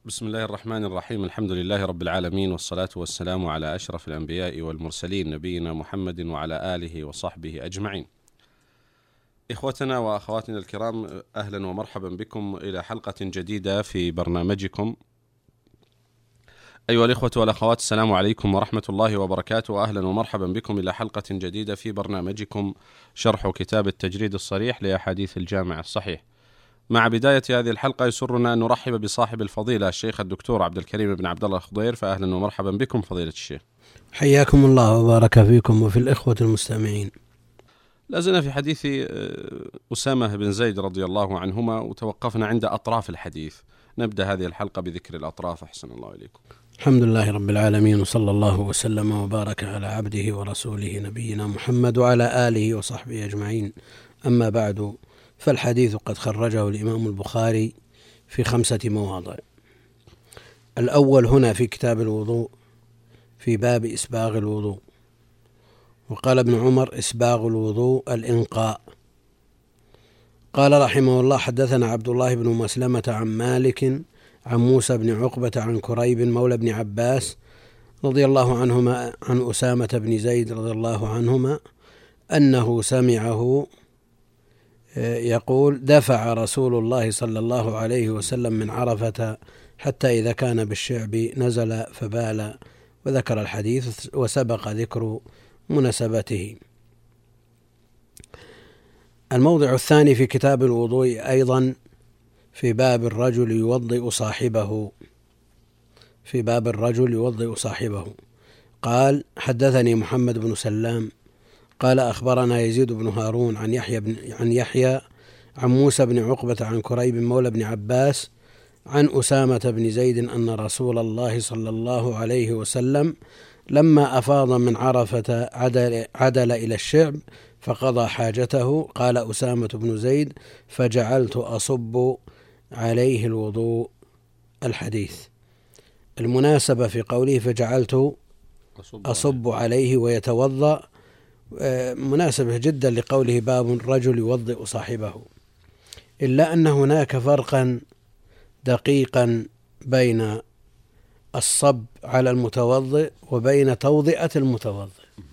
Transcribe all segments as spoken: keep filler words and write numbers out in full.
بسم الله الرحمن الرحيم. الحمد لله رب العالمين، والصلاة والسلام على أشرف الأنبياء والمرسلين، نبينا محمد وعلى آله وصحبه أجمعين. إخوتنا وأخواتنا الكرام، أهلا ومرحبا بكم إلى حلقة جديدة في برنامجكم. أيها الإخوة والأخوات، السلام عليكم ورحمة الله وبركاته، وأهلا ومرحبا بكم إلى حلقة جديدة في برنامجكم شرح كتاب التجريد الصريح لأحاديث الجامع الصحيح. مع بداية هذه الحلقة يسرنا أن نرحب بصاحب الفضيلة الشيخ الدكتور عبد الكريم بن عبد الله الخضير، فأهلا ومرحبا بكم فضيلة الشيخ. حياكم الله وبارك فيكم وفي الإخوة المستمعين. لازلنا في حديث أسامة بن زيد رضي الله عنهما، وتوقفنا عند أطراف الحديث. نبدأ هذه الحلقة بذكر الأطراف. أحسن الله إليكم. الحمد لله رب العالمين، وصلى الله وسلم وبارك على عبده ورسوله نبينا محمد وعلى آله وصحبه أجمعين. أما بعد، فالحديث قد خرجه الإمام البخاري في خمسة مواضع. الأول هنا في كتاب الوضوء في باب إسباغ الوضوء، وقال ابن عمر: إسباغ الوضوء الإنقاء. قال رحمه الله: حدثنا عبد الله بن مسلمة عن مالك عن موسى بن عقبة عن كريب مولى بن عباس رضي الله عنهما عن أسامة بن زيد رضي الله عنهما أنه سمعه يقول: دفع رسول الله صلى الله عليه وسلم من عرفة حتى إذا كان بالشعب نزل فبال، وذكر الحديث وسبق ذكر مناسبته. الموضع الثاني في كتاب الوضوء أيضا في باب الرجل يوضئ صاحبه في باب الرجل يوضئ صاحبه قال: حدثني محمد بن سلام قال: أخبرنا يزيد بن هارون عن يحيى بن عن يحيى عن موسى بن عقبة عن كريب مولى بن عباس عن أسامة بن زيد أن رسول الله صلى الله عليه وسلم لما أفاض من عرفة عدل, عدل إلى الشعب فقضى حاجته. قال أسامة بن زيد: فجعلت أصب عليه الوضوء. الحديث. المناسبة في قوله فجعلت أصب عليه ويتوضأ مناسبة جدا لقوله باب الرجل يوضئ صاحبه، إلا أن هناك فرقا دقيقا بين الصب على المتوضئ وبين توضئة المتوضئ.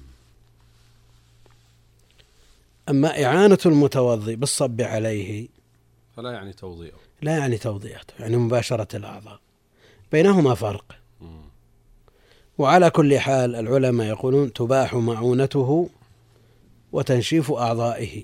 أما إعانة المتوضئ بالصب عليه فلا يعني توضئه، لا يعني توضئته، يعني مباشرة الأعضاء، بينهما فرق. وعلى كل حال العلماء يقولون تباح معونته وتنشيف أعضائه.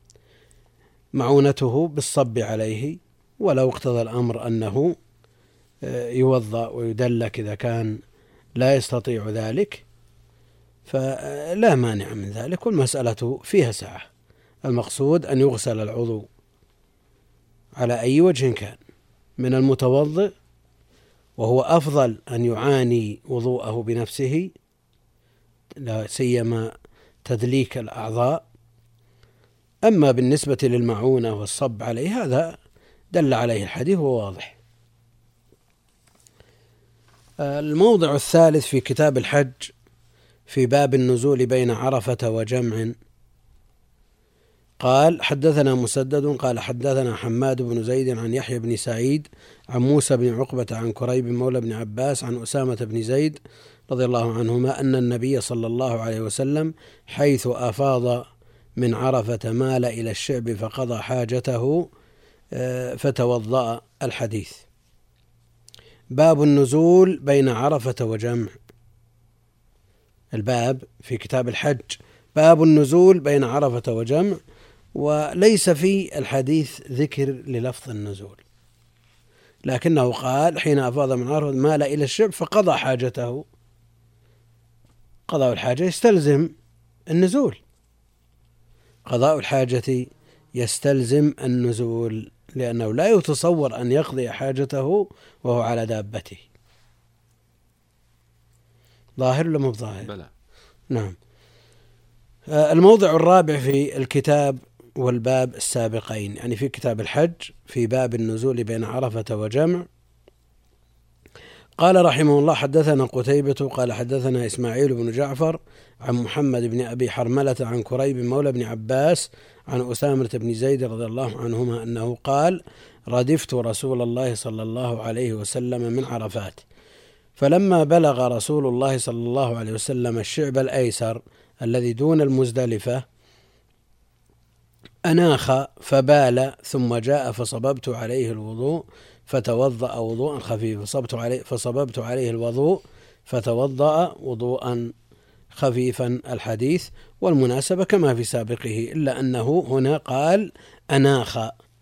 معونته بالصب عليه، ولو اقتضى الأمر أنه يوضأ ويدلك إذا كان لا يستطيع ذلك فلا مانع من ذلك، والمسألة فيها سعة. المقصود أن يغسل العضو على أي وجه كان من المتوضئ، وهو أفضل أن يعاني وضوءه بنفسه، لا سيما تدليك الأعضاء. أما بالنسبة للمعونة والصب عليه هذا دل عليه الحديث وواضح. الموضع الثالث في كتاب الحج في باب النزول بين عرفة وجمع. قال: حدثنا مسدد قال حدثنا حماد بن زيد عن يحيى بن سعيد عن موسى بن عقبة عن كريب مولى بن عباس عن أسامة بن زيد رضي الله عنهما أن النبي صلى الله عليه وسلم حيث أفاض من عرفة مال إلى الشعب فقضى حاجته فتوضأ. الحديث. باب النزول بين عرفة وجمع. الباب في كتاب الحج باب النزول بين عرفة وجمع، وليس في الحديث ذكر للفظ النزول، لكنه قال حين أفاض من عرفة مال إلى الشعب فقضى حاجته. قضاء الحاجة يستلزم النزول، قضاء الحاجة يستلزم النزول، لأنه لا يتصور أن يقضي حاجته وهو على دابته. ظاهر ولا مو ظاهر؟ بلى. نعم. الموضع الرابع في الكتاب والباب السابقين، يعني في كتاب الحج في باب النزول بين عرفة وجمع. قال رحمه الله: حدثنا قتيبة قال حدثنا إسماعيل بن جعفر عن محمد بن أبي حرملة عن كريب مولى بن عباس عن أسامة بن زيد رضي الله عنهما أنه قال: ردفت رسول الله صلى الله عليه وسلم من عرفات، فلما بلغ رسول الله صلى الله عليه وسلم الشعب الأيسر الذي دون المزدلفة أناخ فبال، ثم جاء فصببت عليه الوضوء فتوضأ وضوءا خفيفا فصببت عليه, فصببت عليه الوضوء فتوضأ وضوءا خفيفا. الحديث والمناسبة كما في سابقه، إلا أنه هنا قال أناخ،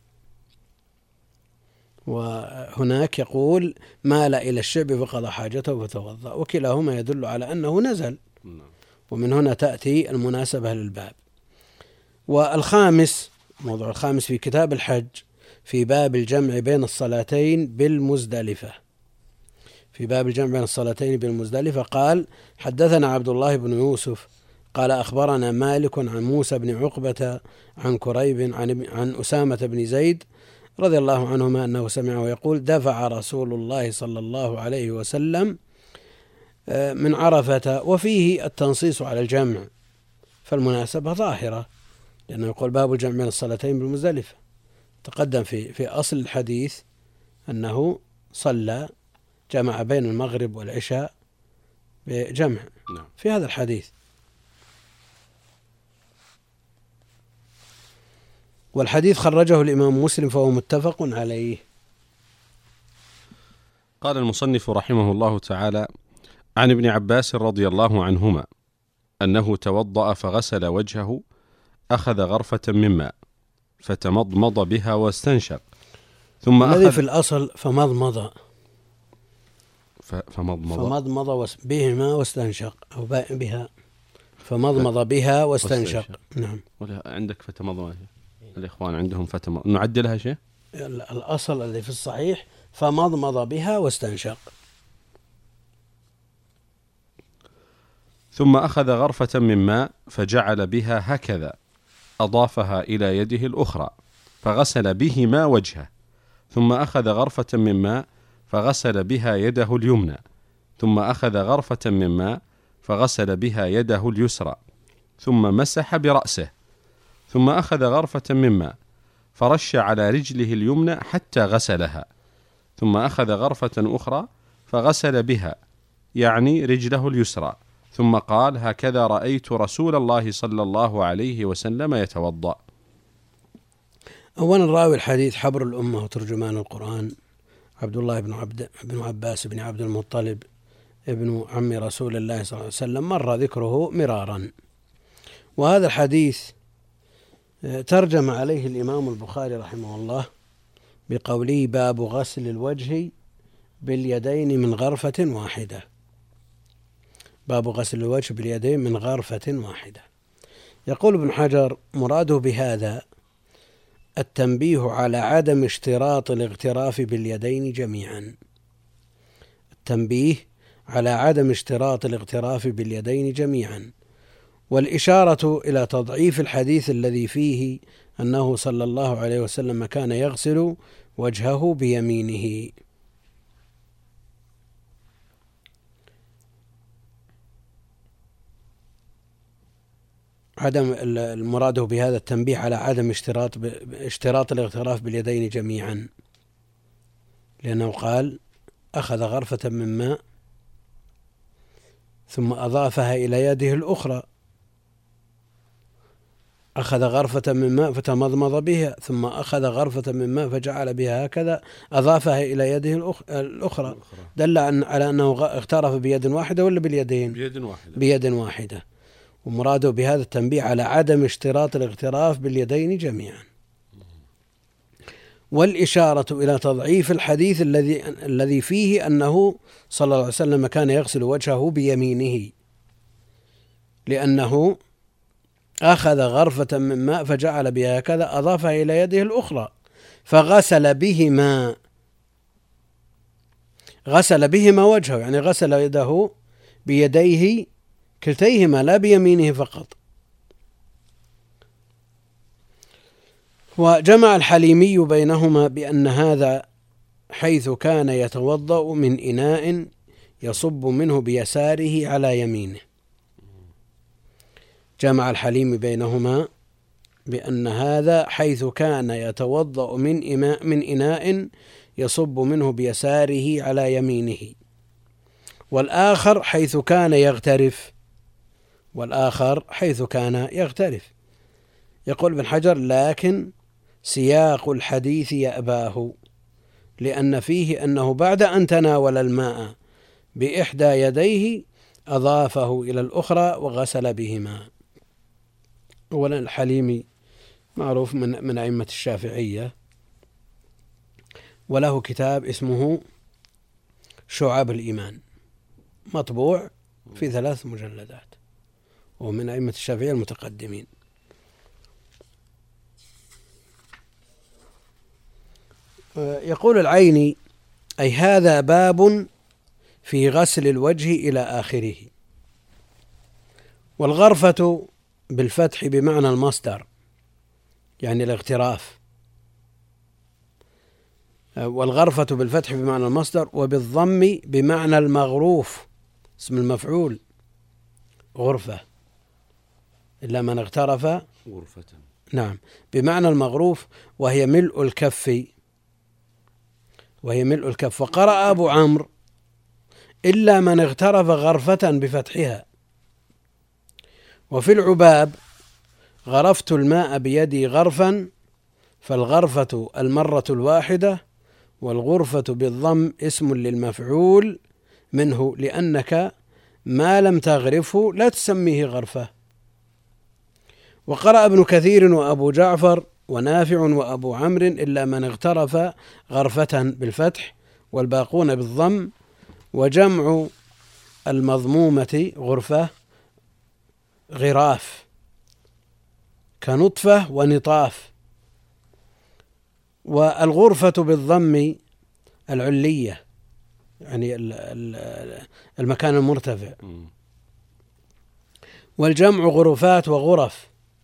وهناك يقول مال إلى الشعب فقضى حاجته فتوضأ، وكلاهما يدل على أنه نزل، ومن هنا تأتي المناسبة للباب. والخامس، موضوع الخامس في كتاب الحج في باب الجمع بين الصلاتين بالمزدلفة، في باب الجمع بين الصلاتين بالمزدلفة قال: حدثنا عبد الله بن يوسف قال أخبرنا مالك عن موسى بن عقبة عن كريب عن, عن أسامة بن زيد رضي الله عنهما أنه سمعه يقول: دفع رسول الله صلى الله عليه وسلم من عرفة، وفيه التنصيص على الجمع، فالمناسبة ظاهرة، لأنه يقول باب الجمع بين الصلاتين بالمزدلفة. تقدم في في أصل الحديث أنه صلى جمع بين المغرب والعشاء بجمع في هذا الحديث. والحديث خرجه الإمام مسلم فهو متفق عليه. قال المصنف رحمه الله تعالى: عن ابن عباس رضي الله عنهما أنه توضأ فغسل وجهه، أخذ غرفة من ماء فتمضمض بها واستنشق، ثم الذي أخذ في الأصل فمضمض فمضمض فمضمض بهما واستنشق، أو بها فمضمض بها واستنشق. نعم. ولا عندك فتمضمض؟ الإخوان عندهم فتمضمض، نعدلها شيء؟ الأصل الذي في الصحيح فمضمض بها واستنشق. ثم أخذ غرفة من ماء فجعل بها هكذا، أضافها إلى يده الأخرى فغسل بهما وجهه، ثم أخذ غرفة من ماء فغسل بها يده اليمنى، ثم أخذ غرفة من ماء فغسل بها يده اليسرى، ثم مسح برأسه، ثم أخذ غرفة من ماء فرش على رجله اليمنى حتى غسلها، ثم أخذ غرفة أخرى فغسل بها يعني رجله اليسرى، ثم قال: هكذا رأيت رسول الله صلى الله عليه وسلم يتوضأ. أولا راوي الحديث حبر الأمة وترجمان القرآن عبد الله بن عبد بن عباس بن عبد المطلب ابن عم رسول الله صلى الله عليه وسلم، مر ذكره مرارا. وهذا الحديث ترجم عليه الإمام البخاري رحمه الله بقوله: باب غسل الوجه باليدين من غرفة واحدة. باب غسل الوجه باليدين من غرفة واحدة. يقول ابن حجر: مراده بهذا التنبيه على عدم اشتراط الاغتراف باليدين جميعا، التنبيه على عدم اشتراط الاغتراف باليدين جميعا، والإشارة إلى تضعيف الحديث الذي فيه أنه صلى الله عليه وسلم كان يغسل وجهه بيمينه. عدم المراد بهذا التنبيه على عدم اشتراط اشتراط الاغتراف باليدين جميعا، لأنه قال: أخذ غرفة من ماء ثم أضافها إلى يده الأخرى، أخذ غرفة من ماء فتمضمض بها، ثم أخذ غرفة من ماء فجعل بها هكذا، أضافها إلى يده الأخرى، دل على أنه اغترف بيد واحدة ولا باليدين؟ بيد واحدة. بيد واحدة. ومراده بهذا التنبيه على عدم اشتراط الاغتراف باليدين جميعا، والإشارة إلى تضعيف الحديث الذي الذي فيه أنه صلى الله عليه وسلم كان يغسل وجهه بيمينه، لأنه أخذ غرفة من ماء فجعل بها هكذا، أضافها إلى يده الأخرى فغسل بهما، غسل بهما وجهه، يعني غسل يده بيديه كلتيهما لا بيمينه فقط. وجمع الحليمي بينهما بأن هذا حيث كان يتوضأ من إناء يصب منه بيساره على يمينه. جمع الحليمي بينهما بأن هذا حيث كان يتوضأ من إماء من إناء يصب منه بيساره على يمينه، والآخر حيث كان يغترف والآخر حيث كان يغترف. يقول ابن حجر: لكن سياق الحديث يأباه، لأن فيه أنه بعد أن تناول الماء بإحدى يديه أضافه إلى الأخرى وغسل بهما. أولا الحليمي معروف من من أئمة الشافعية، وله كتاب اسمه شعب الإيمان مطبوع في ثلاث مجلدات، ومن أئمة الشافعية المتقدمين. يقول العيني: أي هذا باب في غسل الوجه إلى آخره. والغرفة بالفتح بمعنى المصدر، يعني الاغتراف، والغرفة بالفتح بمعنى المصدر، وبالضم بمعنى المغروف، اسم المفعول غرفة، إلا من اغترف غرفة. نعم، بمعنى المغروف، وهي ملء الكف وهي ملء الكف. وقرأ أبو عمرو: إلا من اغترف غرفة بفتحها. وفي العباب: غرفت الماء بيدي غرفا، فالغرفة المرة الواحدة، والغرفة بالضم اسم للمفعول منه، لأنك ما لم تغرفه لا تسميه غرفة. وقرأ ابن كثير وأبو جعفر ونافع وأبو عمرو: إلا من اغترف غرفة بالفتح، والباقون بالضم. وجمع المضمومة غرفة غراف، كنطفة ونطاف. والغرفة بالضم العلية، يعني المكان المرتفع. والجمع غرفات وغرف.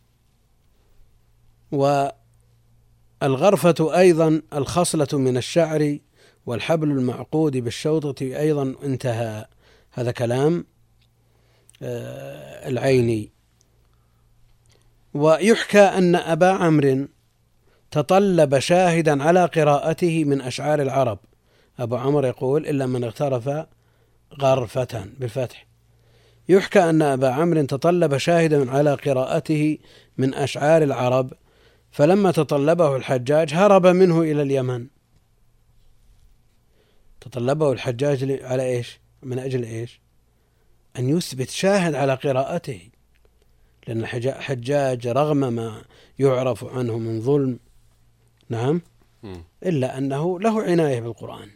والغرفة أيضا الخصلة من الشعر، والحبل المعقود بالشوطة أيضا. انتهى. هذا كلام العيني. ويحكى أن أبا عمرو تطلب شاهدا على قراءته من أشعار العرب. أبو عمرو يقول: إلا من اغترف غرفة بالفتح. يحكى أن أبا عمرو تطلب شاهدا على قراءته من أشعار العرب، فلما تطلبه الحجاج هرب منه إلى اليمن. تطلبه الحجاج على إيش؟ من أجل إيش؟ أن يثبت شاهد على قراءته، لأن الحجاج رغم ما يعرف عنه من ظلم، نعم، إلا أنه له عناية بالقرآن.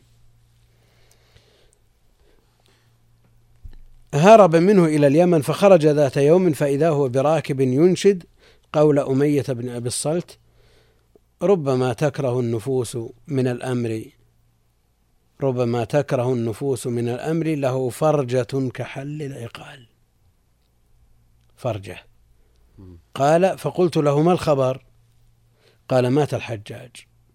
هرب منه إلى اليمن، فخرج ذات يوم فإذا هو براكب ينشد قول أمية بن أبي الصلت: ربما تكره النفوس من الأمر ربما تكره النفوس من الأمر له فرجة كحل العقال. فرجة. قال: فقلت له: ما الخبر؟ قال: مات الحجاج.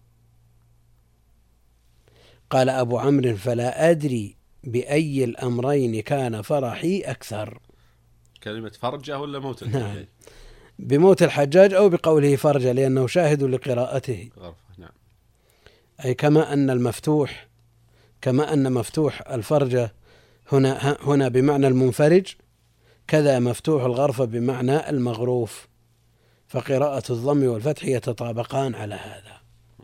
قال أبو عمرو: فلا أدري بأي الأمرين كان فرحي أكثر. كلمة فرجة ولا موت الحجاج؟ نعم، بموت الحجاج أو بقوله فرجة، لأنه شاهد لقراءته. نعم. أي كما أن المفتوح كما أن مفتوح الفرجة هنا هنا بمعنى المنفرج، كذا مفتوح الغرفة بمعنى المغروف، فقراءة الضم والفتح يتطابقان على هذا.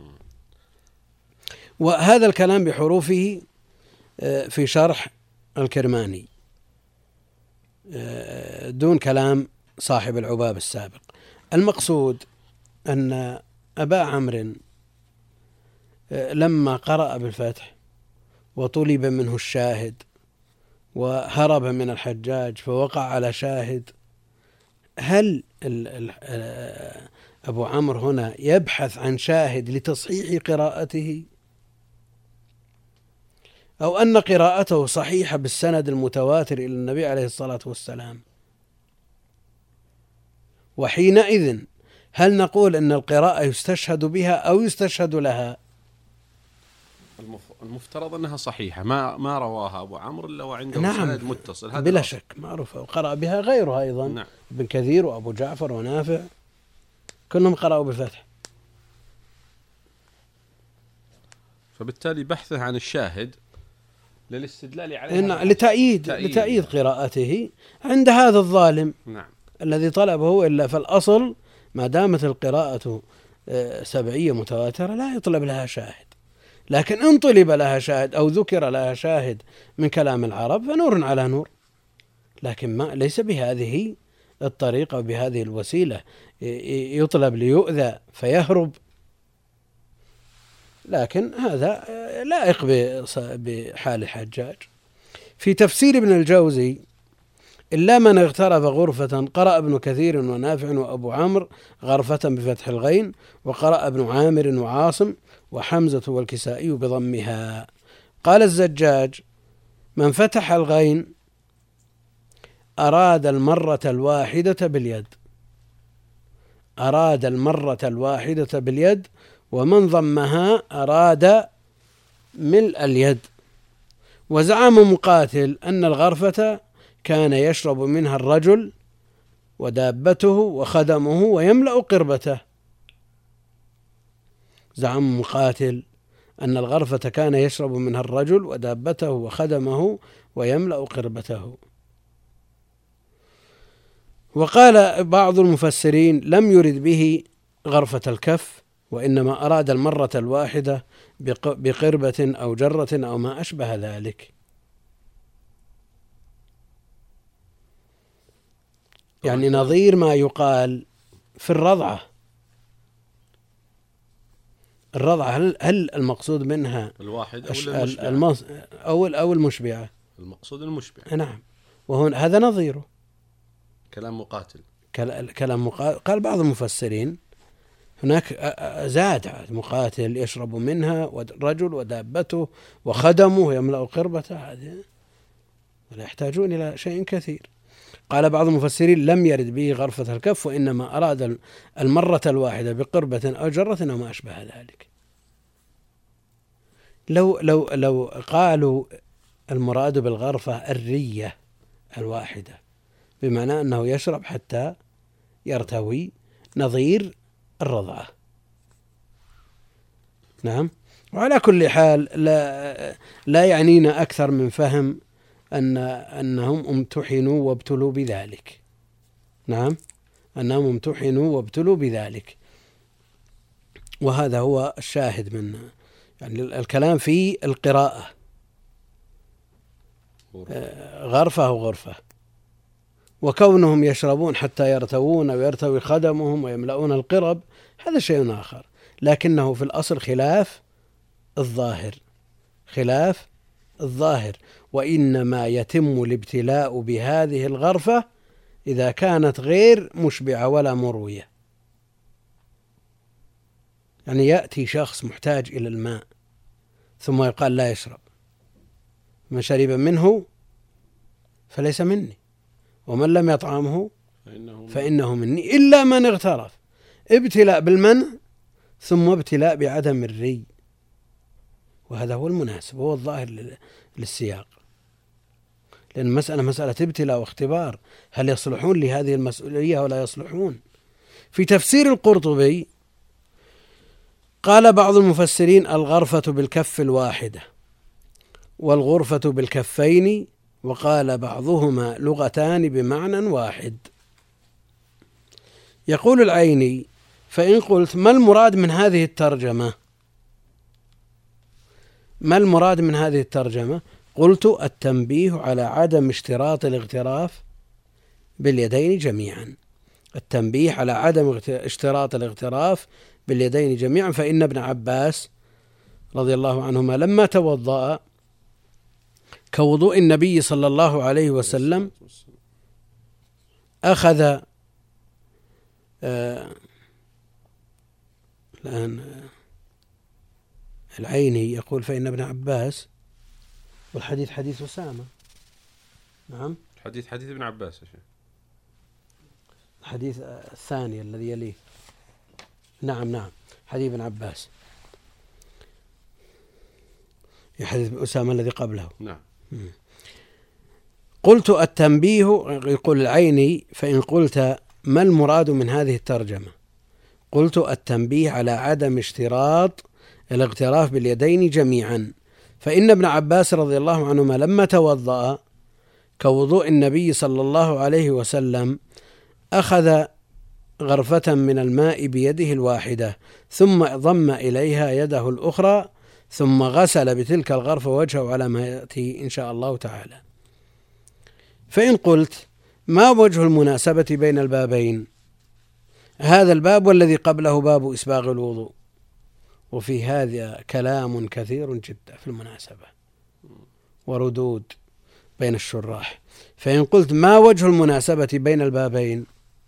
وهذا الكلام بحروفه في شرح الكرماني دون كلام صاحب العباب السابق. المقصود أن أبا عمرو لما قرأ بالفتح وطلب منه الشاهد وهرب من الحجاج فوقع على شاهد، هل أبو عمرو هنا يبحث عن شاهد لتصحيح قراءته، أو أن قراءته صحيحة بالسند المتواتر إلى النبي عليه الصلاة والسلام؟ وحينئذ هل نقول أن القراءة يستشهد بها أو يستشهد لها؟ المفترض أنها صحيحة، ما ما رواها أبو عمرو إلا وعنده نعم سند متصل، هذا بلا الأصل. شك معروفة، وقرأ بها غيرها أيضا. نعم. ابن كثير وأبو جعفر ونافع كلهم قرأوا بالفتح. فبالتالي بحثه عن الشاهد للاستدلال عليه لتأييد لتأييد قراءته عند هذا الظالم. نعم. الذي طلبه، إلا فالأصل ما دامت القراءة سبعية متواترة لا يطلب لها شاهد، لكن إن طلب لها شاهد أو ذكر لها شاهد من كلام العرب فنور على نور، لكن ما ليس بهذه الطريقة وبهذه الوسيلة يطلب ليؤذى فيهرب، لكن هذا لائق بحال الحجاج. في تفسير ابن الجوزي: إلا من اغترف غرفة، قرأ ابن كثير ونافع وأبو عمرو غرفة بفتح الغين، وقرأ ابن عامر وعاصم وحمزة والكسائي بضمها. قال الزجاج: من فتح الغين أراد المرة الواحدة باليد، أراد المرة الواحدة باليد، ومن ضمها أراد ملء اليد. وزعم مقاتل أن الغرفة كان يشرب منها الرجل ودابته وخدمه ويملأ قربته. زعم مقاتل أن الغرفة كان يشرب منها الرجل ودابته وخدمه ويملأ قربته. وقال بعض المفسرين: لم يرد به غرفة الكف، وإنما أراد المرة الواحدة بقربة أو جرة أو ما أشبه ذلك. يعني نظير ما يقال في الرضعة. الرضعة هل, هل المقصود منها الواحد أو المشبعة؟ أو, أو المشبعة؟ المقصود المشبعة. نعم. وهنا هذا نظيره كلام مقاتل. كلام مقاتل. قال بعض المفسرين هناك زاد مقاتل يشرب منها رجل ودابته وخدمه يملأ قربته، هذه لا يحتاجون إلى شيء كثير. قال بعض المفسرين: لم يرد به غرفة الكف، وإنما أراد المرة الواحدة بقربة أو جرة أو ما أشبه ذلك. لو لو لو قالوا المراد بالغرفة الرية الواحدة بمعنى أنه يشرب حتى يرتوي، نظير الرضعة. نعم. وعلى كل حال لا, لا يعنينا أكثر من فهم أن أنهم امتحنوا وابتلوا بذلك. نعم، أنهم امتحنوا وابتلوا بذلك، وهذا هو الشاهد من يعني الكلام في القراءة. غرفة وغرفة، وكونهم يشربون حتى يرتوون ويرتوي خدمهم ويملؤون القرب هذا شيء آخر، لكنه في الأصل خلاف الظاهر، خلاف الظاهر. وإنما يتم الابتلاء بهذه الغرفة إذا كانت غير مشبعة ولا مروية. يعني يأتي شخص محتاج إلى الماء ثم يقال لا يشرب، من شرب منه فليس مني، ومن لم يطعمه فإنه مني، إلا من اغترف. ابتلاء بالمنع ثم ابتلاء بعدم الري، وهذا هو المناسب، هو الظاهر للسياق، لأن المسألة مسألة ابتلاء واختبار، هل يصلحون لهذه المسؤولية ولا يصلحون. في تفسير القرطبي قال بعض المفسرين: الغرفة بالكف الواحدة والغرفة بالكفين، وقال بعضهما لغتان بمعنى واحد. يقول العيني: فإن قلت ما المراد من هذه الترجمة ما المراد من هذه الترجمة قلت: التنبيه على عدم اشتراط الاغتراف باليدين جميعا، التنبيه على عدم اشتراط الاغتراف باليدين جميعا، فإن ابن عباس رضي الله عنهما لما توضأ كوضوء النبي صلى الله عليه وسلم أخذ آه الآن العيني يقول فإن ابن عباس، والحديث حديث أسامة. نعم، حديث حديث ابن عباس يا شيخ، الحديث الثاني الذي يليه. نعم نعم، حديث ابن عباس. في حديث أسامة الذي قبله. نعم. قلت التنبيه، يقول العيني: فإن قلت ما المراد من هذه الترجمة؟ قلت التنبيه على عدم اشتراط الاغتراف باليدين جميعا، فإن ابن عباس رضي الله عنهما لما توضأ كوضوء النبي صلى الله عليه وسلم أخذ غرفة من الماء بيده الواحدة ثم ضم إليها يده الأخرى ثم غسل بتلك الغرفة وجهه على ما يأتي إن شاء الله تعالى. فإن قلت ما وجه المناسبة بين البابين؟ هذا الباب والذي قبله باب إسباغ الوضوء، وفي هذا كلام كثير جدا في المناسبة وردود بين الشراح. فإن قلت ما وجه المناسبة بين البابين؟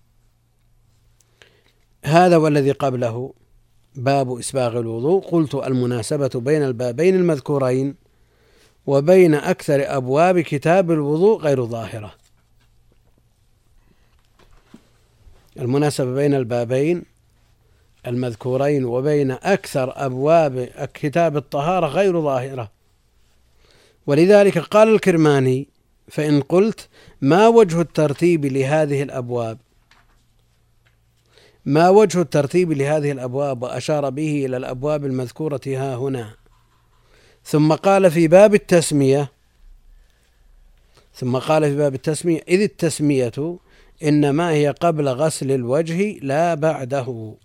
هذا والذي قبله باب إسباغ الوضوء، قلت المناسبة بين البابين المذكورين وبين أكثر أبواب كتاب الوضوء غير ظاهرة. المناسبة بين البابين المذكورين وبين أكثر أبواب كتاب الطهارة غير ظاهرة، ولذلك قال الكرماني: فإن قلت ما وجه الترتيب لهذه الأبواب؟ ما وجه الترتيب لهذه الأبواب؟ وأشار به إلى الأبواب المذكورة ها هنا، ثم قال في باب التسمية ثم قال في باب التسمية إذ التسمية إنما هي قبل غسل الوجه لا بعده.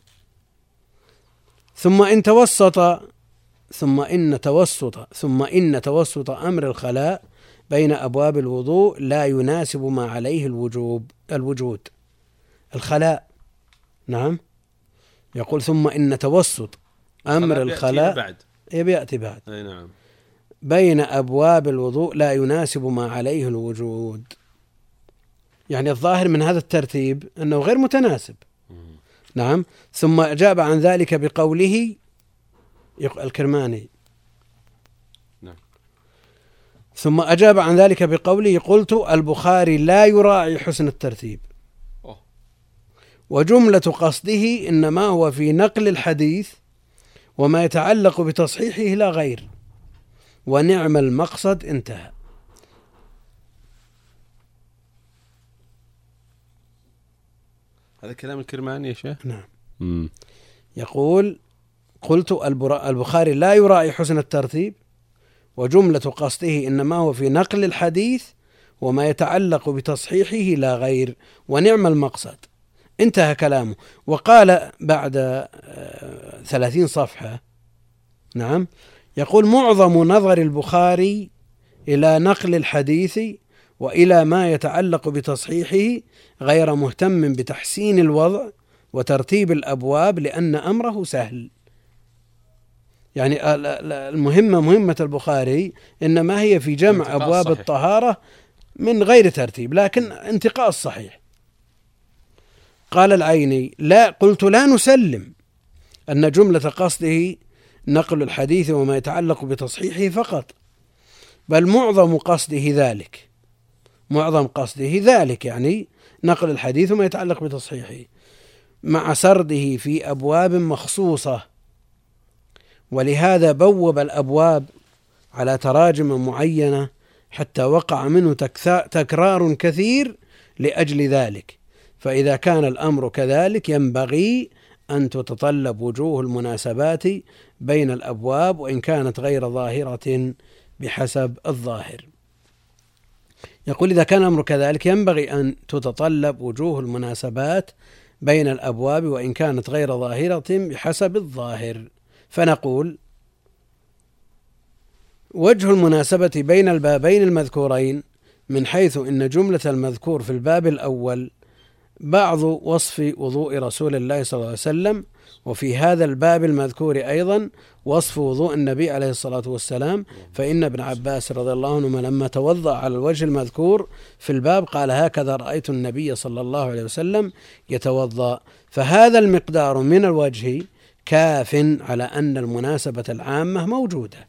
ثم إن توسط ثم إن توسط ثم إن توسط أمر الخلاء بين أبواب الوضوء لا يناسب ما عليه الوجوب الوجود الخلاء. نعم، يقول ثم إن توسط أمر الخلاء بعد يأتي بعد. أي نعم. بين أبواب الوضوء لا يناسب ما عليه الوجود، يعني الظاهر من هذا الترتيب أنه غير متناسب. نعم. ثم أجاب عن ذلك بقوله الكرماني نعم. ثم أجاب عن ذلك بقوله: قلت البخاري لا يراعي حسن الترتيب، وجملة قصده إنما هو في نقل الحديث وما يتعلق بتصحيحه لا غير، ونعم المقصد. انتهى. هذا كلام الكرماني يا شيخ. نعم. مم. يقول: قلت البخاري لا يراعي حسن الترتيب، وجملة قصده إنما هو في نقل الحديث وما يتعلق بتصحيحه لا غير، ونعم المقصد. انتهى كلامه. وقال بعد ثلاثين صفحة: نعم، يقول: معظم نظر البخاري إلى نقل الحديث وإلى ما يتعلق بتصحيحه غير مهتم بتحسين الوضع وترتيب الأبواب لأن أمره سهل. يعني المهمة مهمة البخاري إنما هي في جمع أبواب الصحيح. الطهارة من غير ترتيب، لكن انتقاء الصحيح. قال العيني: لا، قلت لا نسلم أن جملة قصده نقل الحديث وما يتعلق بتصحيحه فقط، بل معظم قصده ذلك معظم قصده ذلك يعني نقل الحديث وما يتعلق بتصحيحه، مع سرده في أبواب مخصوصة. ولهذا بوب الأبواب على تراجم معينة حتى وقع منه تكرار كثير لأجل ذلك. فإذا كان الأمر كذلك ينبغي أن تتطلب وجوه المناسبات بين الأبواب وإن كانت غير ظاهرة بحسب الظاهر. يقول: إذا كان الأمر كذلك ينبغي أن تتطلب وجوه المناسبات بين الأبواب وإن كانت غير ظاهرة بحسب الظاهر. فنقول: وجه المناسبة بين البابين المذكورين من حيث إن جملة المذكور في الباب الأول بعض وصف وضوء رسول الله صلى الله عليه وسلم، وفي هذا الباب المذكور أيضا وصف وضوء النبي عليه الصلاة والسلام، فإن ابن عباس رضي الله عنهما لما توضأ على الوجه المذكور في الباب قال: هكذا رأيت النبي صلى الله عليه وسلم يتوضأ. فهذا المقدار من الوجه كاف على أن المناسبة العامة موجودة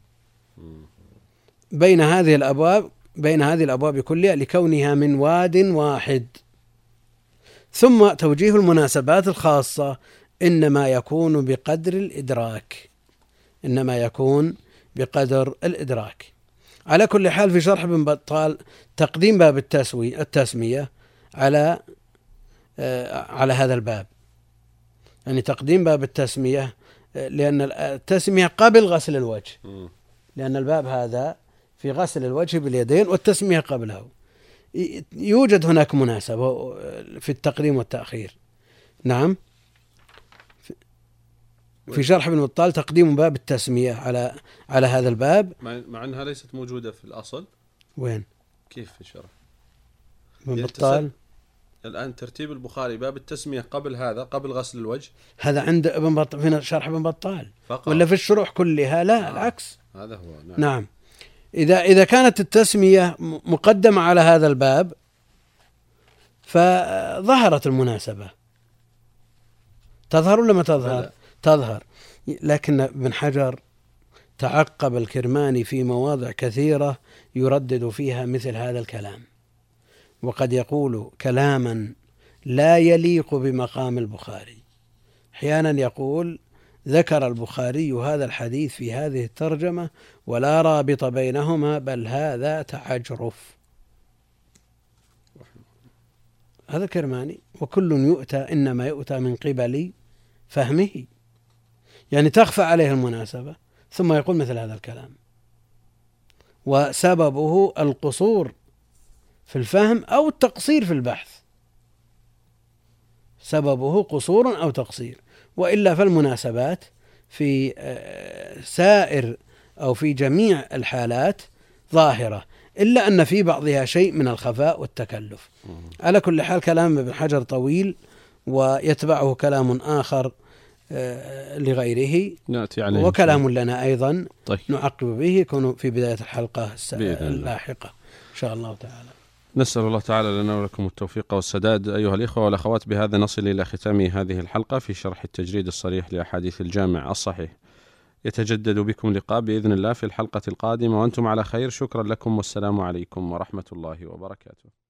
بين هذه الأبواب بين هذه الأبواب كلها لكونها من واد واحد. ثم توجيه المناسبات الخاصة إنما يكون بقدر الإدراك إنما يكون بقدر الإدراك. على كل حال في شرح ابن بطال تقديم باب التسوي التسمية على آه على هذا الباب، يعني تقديم باب التسمية لأن التسمية قبل غسل الوجه، لأن الباب هذا في غسل الوجه باليدين والتسمية قبله. يوجد هناك مناسبة في التقديم والتأخير. نعم، في شرح ابن بطال تقديم باب التسمية على على هذا الباب، مع أنها ليست موجودة في الأصل. وين؟ كيف في شرح ابن بطال؟ الآن ترتيب البخاري باب التسمية قبل هذا، قبل غسل الوجه، هذا عند ابن بطال في شرح ابن بطال فقط. ولا في الشروح كلها؟ لا، آه. العكس. هذا هو. نعم. نعم. إذا إذا كانت التسمية مقدمة على هذا الباب فظهرت المناسبة. تظهر ولا ما تظهر؟ بلى. تظهر. لكن ابن حجر تعقب الكرماني في مواضع كثيرة يردد فيها مثل هذا الكلام، وقد يقول كلاما لا يليق بمقام البخاري. أحيانا يقول: ذكر البخاري هذا الحديث في هذه الترجمة ولا رابط بينهما، بل هذا تعجرف. هذا كرماني. وكل يؤتى إنما يؤتى من قبل فهمه، يعني تخفى عليه المناسبة ثم يقول مثل هذا الكلام، وسببه القصور في الفهم أو التقصير في البحث. سببه قصور أو تقصير، وإلا فالمناسبات في سائر أو في جميع الحالات ظاهرة، إلا أن في بعضها شيء من الخفاء والتكلف. على كل حال كلام ابن حجر طويل ويتبعه كلام آخر لغيره نأتي عليه، وكلام لنا أيضا. طيب. نعقب به يكون في بداية الحلقة اللاحقة إن شاء الله تعالى. نسأل الله تعالى لنا ولكم التوفيق والسداد. أيها الإخوة والأخوات، بهذا نصل إلى ختام هذه الحلقة في شرح التجريد الصريح لأحاديث الجامع الصحيح. يتجدد بكم لقاء بإذن الله في الحلقة القادمة وأنتم على خير. شكرا لكم والسلام عليكم ورحمة الله وبركاته.